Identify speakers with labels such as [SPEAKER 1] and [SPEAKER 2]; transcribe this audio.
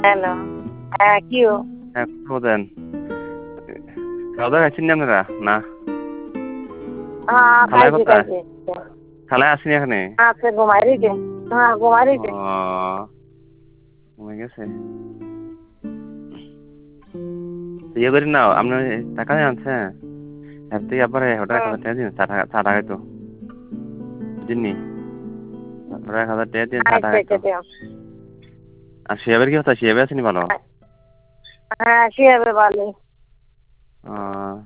[SPEAKER 1] Hello. হ্যাঁ, কিও?
[SPEAKER 2] হ্যাঁ, কথা দেন। খাওয়া-দাওয়া খাইছেন নি আপনারা? না।
[SPEAKER 1] হ্যাঁ,
[SPEAKER 2] খালায়
[SPEAKER 1] খাইছি,
[SPEAKER 2] কোথায়?
[SPEAKER 1] খাইছি।
[SPEAKER 2] খালায় আসেনি এখানে?
[SPEAKER 1] আছে ঘুমাই রইছে। হ্যাঁ, ঘুমাই রইছে।
[SPEAKER 2] ও ঘুমাই গেছে। ইয়ে করেন না, আপনি টাকা নিয়ে আনছেন? এর থেকে আবার ওটা ১,০০০ টাকা দিন, চা টা খাইতো। বুঝেননি? ওটা ১,০০০ টাকা দিন, চা টা
[SPEAKER 1] আচ্ছা,
[SPEAKER 2] খাইতো।
[SPEAKER 1] আচ্ছা, দিও।
[SPEAKER 2] আর শিহাবের কি কথা? শিহাবে আসেনি ভালো?
[SPEAKER 1] হ্যাঁ, শিহাবে ভালোই।
[SPEAKER 2] ও